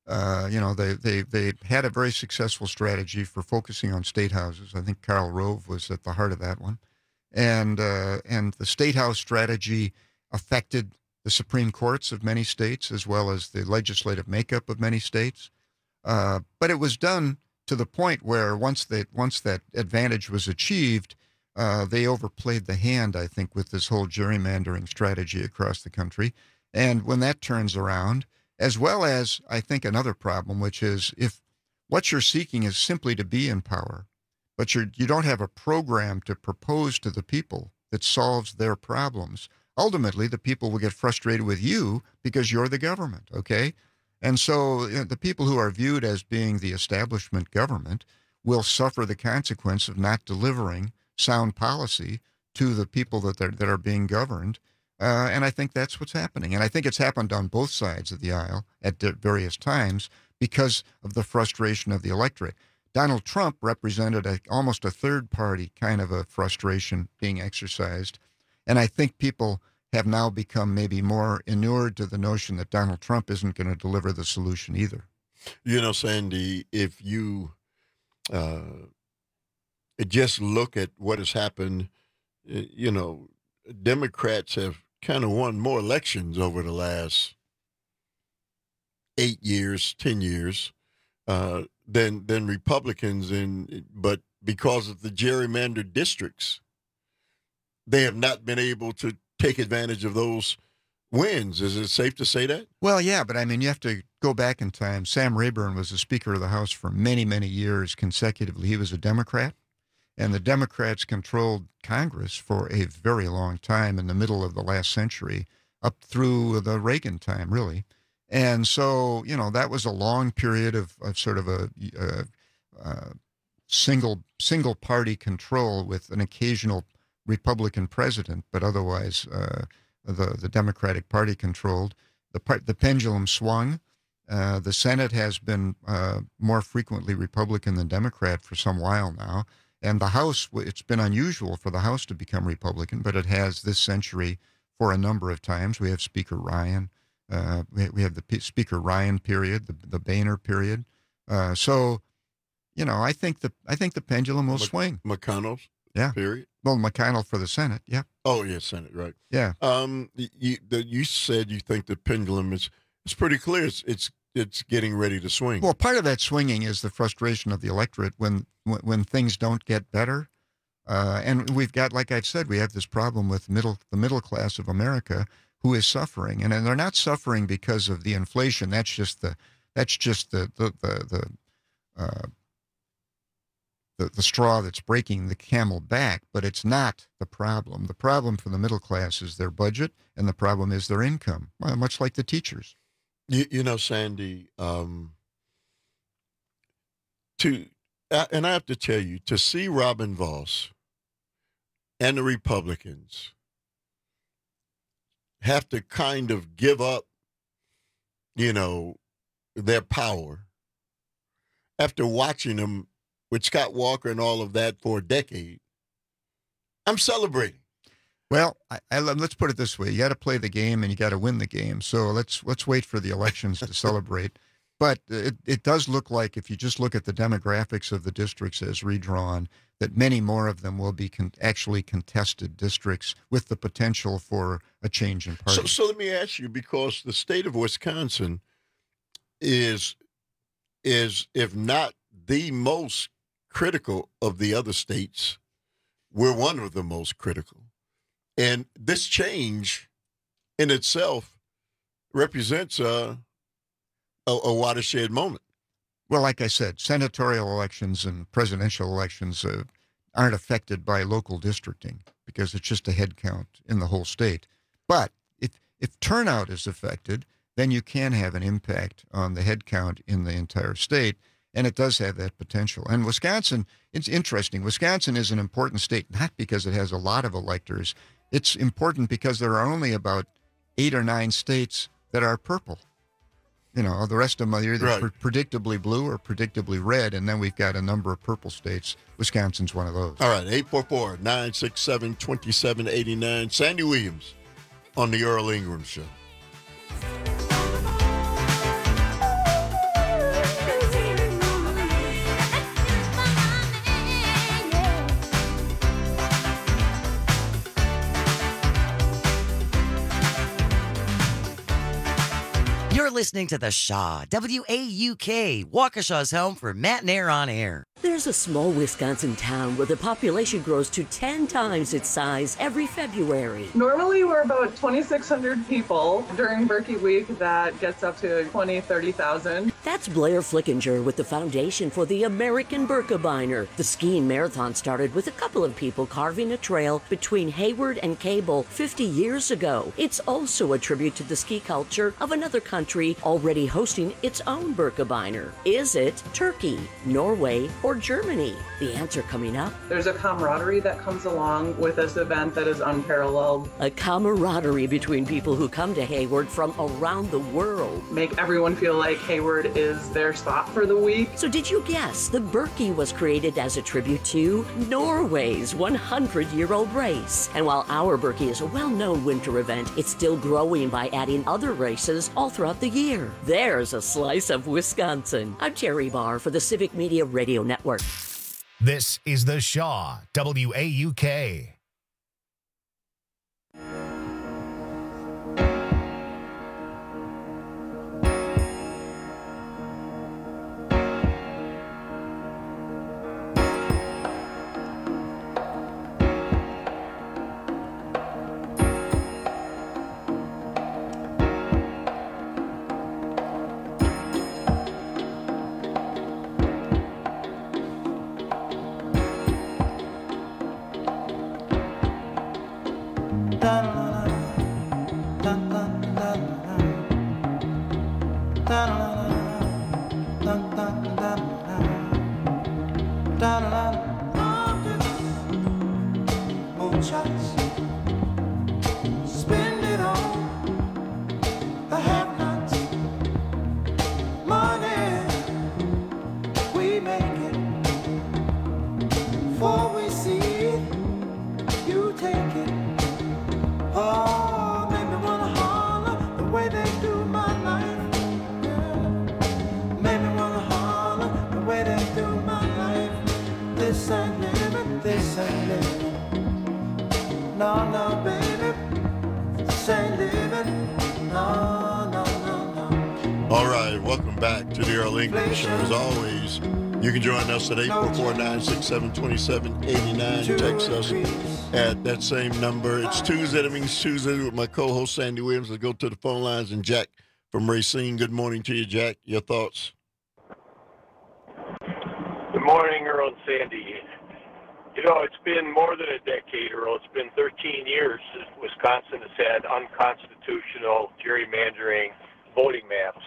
U: They had a very successful strategy for focusing on state houses. I think Karl Rove was at the heart of that one. And the state house strategy affected the Supreme Courts of many states as well as the legislative makeup of many states. But it was done to the point where once that advantage was achieved, they overplayed the hand, I think, with this whole gerrymandering strategy across the country. And when that turns around, as well as, I think, another problem, which is if what you're seeking is simply to be in power, but you don't have a program to propose to the people that solves their problems, ultimately the people will get frustrated with you because you're the government, okay? And so the people who are viewed as being the establishment government will suffer the consequence of not delivering sound policy to the people that are being governed. And I think that's what's happening. And I think it's happened on both sides of the aisle at various times because of the frustration of the electorate. Donald Trump represented almost a third party kind of a frustration being exercised. And I think people have now become maybe more inured to the notion that Donald Trump isn't going to deliver the solution either.
S: You know, Sandy, if you just look at what has happened, you know, Democrats have kind of won more elections over the last 8 years, 10 years, than Republicans. But because of the gerrymandered districts, they have not been able to take advantage of those wins. Is it safe to say that?
U: Well, yeah, but I mean, you have to go back in time. Sam Rayburn was the Speaker of the House for many, many years consecutively. He was a Democrat, and the Democrats controlled Congress for a very long time in the middle of the last century, up through the Reagan time, really. And so, you know, that was a long period of sort of a single party control with an occasional Republican president, but otherwise the Democratic Party controlled. The pendulum swung. The Senate has been more frequently Republican than Democrat for some while now. And the House, it's been unusual for the House to become Republican, but it has this century for a number of times. We have Speaker Ryan. We have the Speaker Ryan period, the Boehner period. So, you know, I think the pendulum will swing.
S: McConnell's period.
U: Well, McConnell for the Senate, yeah.
S: Oh, yeah, Senate, right.
U: Yeah.
S: You said you think the pendulum it's pretty clear. It's getting ready to swing.
U: Well, part of that swinging is the frustration of the electorate when things don't get better. And we've got, like I've said, we have this problem with the middle class of America who is suffering, and they're not suffering because of the inflation. That's just the straw that's breaking the camel back, but it's not the problem. The problem for the middle class is their budget, and the problem is their income, much like the teachers.
S: You know, Sandy, and I have to tell you, to see Robin Vos and the Republicans have to kind of give up, you know, their power after watching them with Scott Walker and all of that for a decade, I'm celebrating.
U: Well, let's put it this way: you got to play the game and you got to win the game. So let's wait for the elections to celebrate. But it does look like, if you just look at the demographics of the districts as redrawn, that many more of them will be actually contested districts with the potential for a change in party.
S: So let me ask you, because the state of Wisconsin is if not the most critical of the other states, we're one of the most critical. And this change in itself represents a watershed moment.
U: Well, like I said, senatorial elections and presidential elections aren't affected by local districting because it's just a head count in the whole state. But if turnout is affected, then you can have an impact on the head count in the entire state, and it does have that potential. And Wisconsin, it's interesting. Wisconsin is an important state, not because it has a lot of electors. It's important because there are only about 8 or 9 states that are purple. You know, the rest of them are either predictably blue or predictably red, and then we've got a number of purple states. Wisconsin's one of those.
S: All right, 844-967-2789. Sandy Williams on the Earl Ingram Show.
J: You're listening to The Shaw, WAUK, Waukesha's home for Matt and Air on Air.
C: There's a small Wisconsin town where the population grows to 10 times its size every February.
K: Normally we're about 2,600 people. During Berkey Week, that gets up to 20,000, 30,000.
C: That's Blair Flickinger with the Foundation for the American Birkebeiner. The skiing marathon started with a couple of people carving a trail between Hayward and Cable 50 years ago. It's also a tribute to the ski culture of another country already hosting its own Birkebeiner. Is it Turkey, Norway, or Germany? The answer coming up.
K: There's a camaraderie that comes along with this event that is unparalleled.
C: A camaraderie between people who come to Hayward from around the world.
K: Make everyone feel like Hayward is their spot for the week.
C: So did you guess the Berkey was created as a tribute to Norway's 100-year-old race? And while our Berkey is a well-known winter event, it's still growing by adding other races all throughout the year. There's a slice of Wisconsin. I'm Jerry Barr for the Civic Media Radio Network.
H: This is The Shaw, WAUK.
S: All right, welcome back to the Earl English Show. As always, you can join us at 844-967-2789. Text us at that same number. It's Tuesday. That means Tuesday with my co-host, Sandy Williams. Let's go to the phone lines. And Jack from Racine. Good morning to you, Jack. Your thoughts?
B: Good morning, Earl and Sandy. You know, it's been more than a decade, Earl. It's been 13 years since Wisconsin has had unconstitutional gerrymandering voting maps.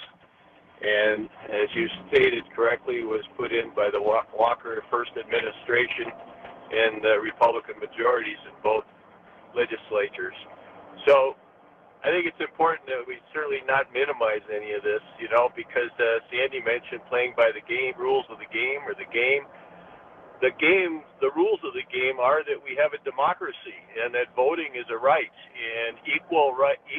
B: And as you stated correctly, was put in by the Walker first administration and the Republican majorities in both legislatures. So I think it's important that we certainly not minimize any of this, you know, because Sandy mentioned playing by the game, rules of the game or the game. The rules of the game are that we have a democracy and that voting is a right, and equal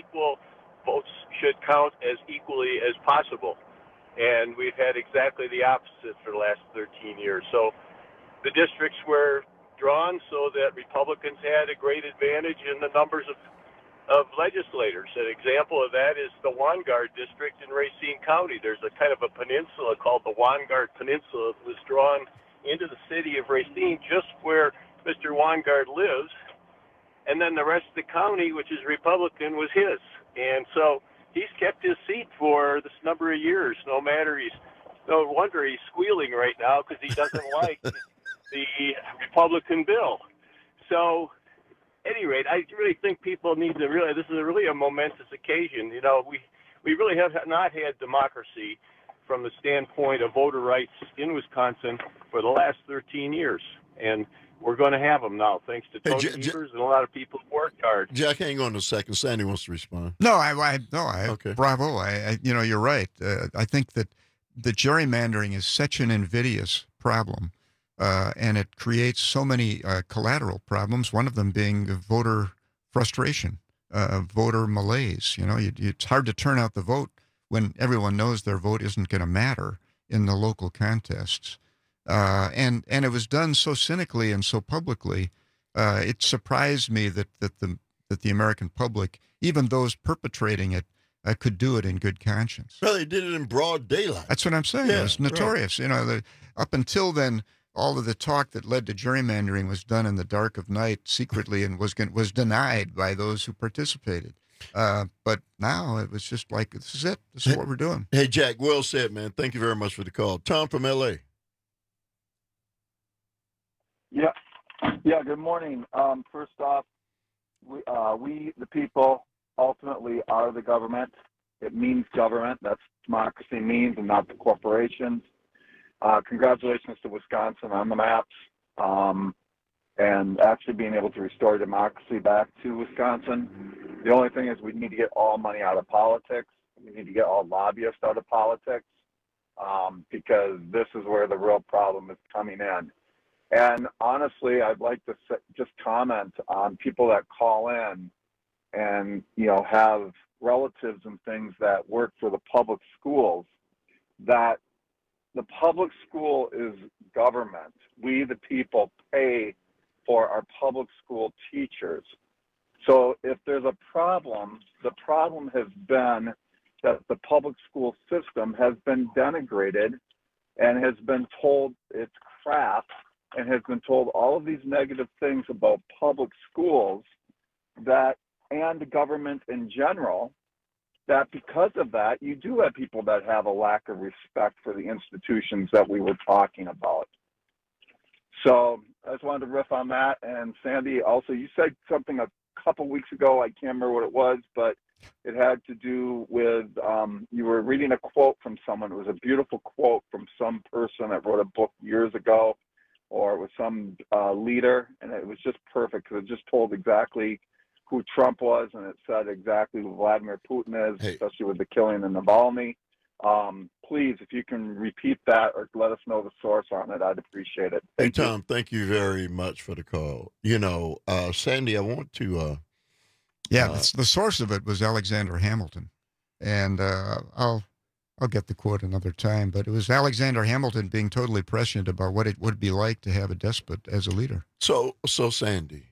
B: votes should count as equally as possible. And we've had exactly the opposite for the last 13 years. So the districts were drawn so that Republicans had a great advantage in the numbers of legislators. An example of that is the Wangard district in Racine County. There's a kind of a peninsula called the Wangard Peninsula that was drawn into the city of Racine, just where Mr. Wangard lives. And then the rest of the county, which is Republican, was his. And so he's kept his seat for this number of years, no wonder he's squealing right now because he doesn't like the Republican bill. So, at any rate, I really think people need to realize this is really a momentous occasion. You know, we really have not had democracy from the standpoint of voter rights in Wisconsin for the last 13 years. And we're going to have them now, thanks to Tony Evers and a lot of people who worked hard.
S: Jack, hang on a second. Sandy wants to respond.
U: Okay. Bravo. You're right. I think that the gerrymandering is such an invidious problem, and it creates so many collateral problems. One of them being voter frustration, voter malaise. You know, it's hard to turn out the vote when everyone knows their vote isn't going to matter in the local contests. And it was done so cynically and so publicly. It surprised me that the American public, even those perpetrating it, could do it in good conscience.
S: Well, they did it in broad daylight.
U: That's what I'm saying.
S: Yeah,
U: it was notorious. Right. You know, up until then, all of the talk that led to gerrymandering was done in the dark of night, secretly, and was denied by those who participated. But now it was just like, this is it. This is what we're doing.
S: Hey, Jack, well said, man. Thank you very much for the call. Tom from L.A.
L: Yeah. Good morning. First off, we the people ultimately are the government. It means government. That's what democracy means, and not the corporations. congratulations to Wisconsin on the maps and actually being able to restore democracy back to Wisconsin. The only thing is we need to get all money out of politics. We need to get all lobbyists out of politics because this is where the real problem is coming in. And honestly, I'd like to just comment on people that call in and, have relatives and things that work for the public schools, that the public school is government. We, the people, pay for our public school teachers. So if there's a problem, the problem has been that the public school system has been denigrated and has been told it's crap and has been told all of these negative things about public schools and government in general, that because of that, you do have people that have a lack of respect for the institutions that we were talking about. So I just wanted to riff on that. And Sandy, also, you said something a couple weeks ago, I can't remember what it was, but it had to do with, you were reading a quote from someone. It was a beautiful quote from some person that wrote a book years ago, or it was some leader, and it was just perfect because it just told exactly who Trump was, and it said exactly who Vladimir Putin is, especially with the killing of Navalny. Please, if you can repeat that or let us know the source on it, I'd appreciate it.
S: Hey, Tom, thank you very much for the call. Sandy, I want to...
U: the source of it was Alexander Hamilton, and I'll get the quote another time, but it was Alexander Hamilton being totally prescient about what it would be like to have a despot as a leader.
S: So Sandy,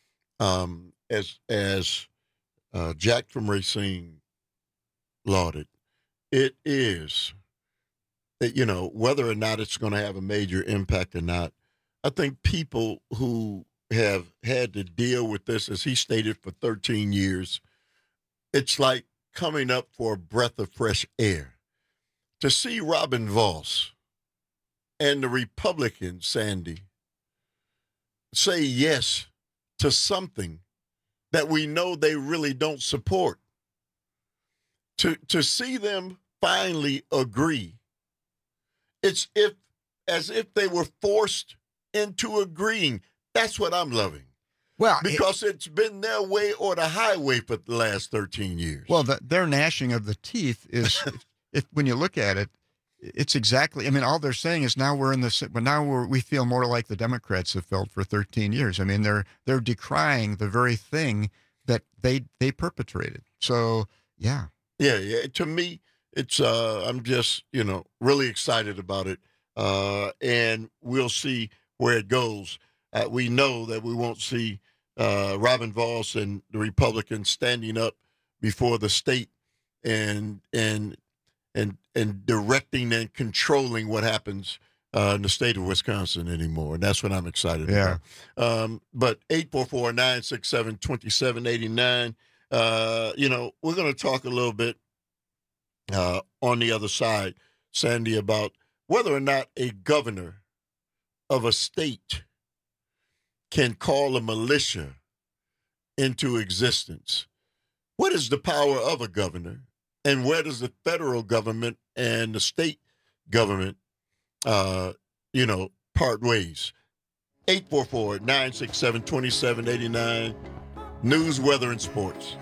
S: as Jack from Racine lauded, it is, whether or not it's going to have a major impact or not, I think people who have had to deal with this, as he stated, for 13 years, it's like coming up for a breath of fresh air. To see Robin Vos and the Republicans, Sandy, say yes to something that we know they really don't support, to see them finally agree, it's as if they were forced into agreeing. That's what I'm loving.
U: Well,
S: because it's been their way or the highway for the last 13 years.
U: Well, their gnashing of the teeth is, if when you look at it, it's exactly. I mean, all they're saying is now we feel more like the Democrats have felt for 13 years. I mean, they're decrying the very thing that they perpetrated. So yeah.
S: To me, it's I'm just really excited about it, and we'll see where it goes. We know that we won't see Robin Vos and the Republicans standing up before the state and directing and controlling what happens in the state of Wisconsin anymore. And that's what I'm excited about. But 844-967-2789, we're going to talk a little bit on the other side, Sandy, about whether or not a governor of a state can call a militia into existence. What is the power of a governor, and where does the federal government and the state government, part ways? 844-967-2789, news, weather, and sports.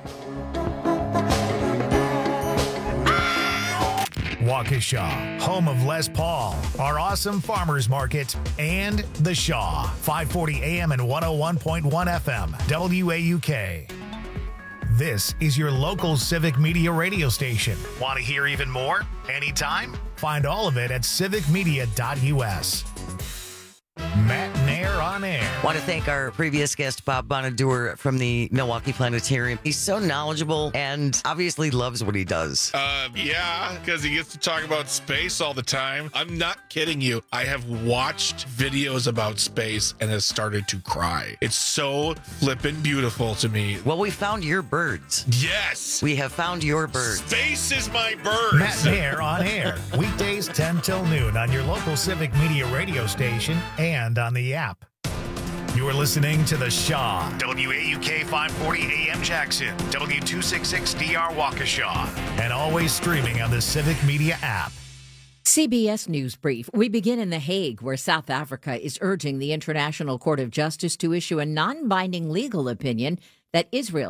H: Waukesha, home of Les Paul, our awesome farmers market, and The Shaw, 540 AM and 101.1 FM, WAUK. This is your local civic media radio station. Want to hear even more? Anytime? Find all of it at civicmedia.us. Matt Nair on air.
J: Want to thank our previous guest, Bob Bonaduer from the Milwaukee Planetarium. He's so knowledgeable and obviously loves what he does.
N: Yeah, because he gets to talk about space all the time. I'm not kidding you. I have watched videos about space and have started to cry. It's so flippin' beautiful to me.
J: Well, we found your birds.
N: Yes.
J: We have found your birds.
N: Space is my birds.
H: Matt Nair on air. Weekdays 10 till noon on your local civic media radio station and on the app. You are listening to The Shaw, WAUK 540 AM Jackson, W266DR Waukesha, and always streaming on the Civic Media app.
D: CBS News Brief. We begin in The Hague, where South Africa is urging the International Court of Justice to issue a non-binding legal opinion that Israel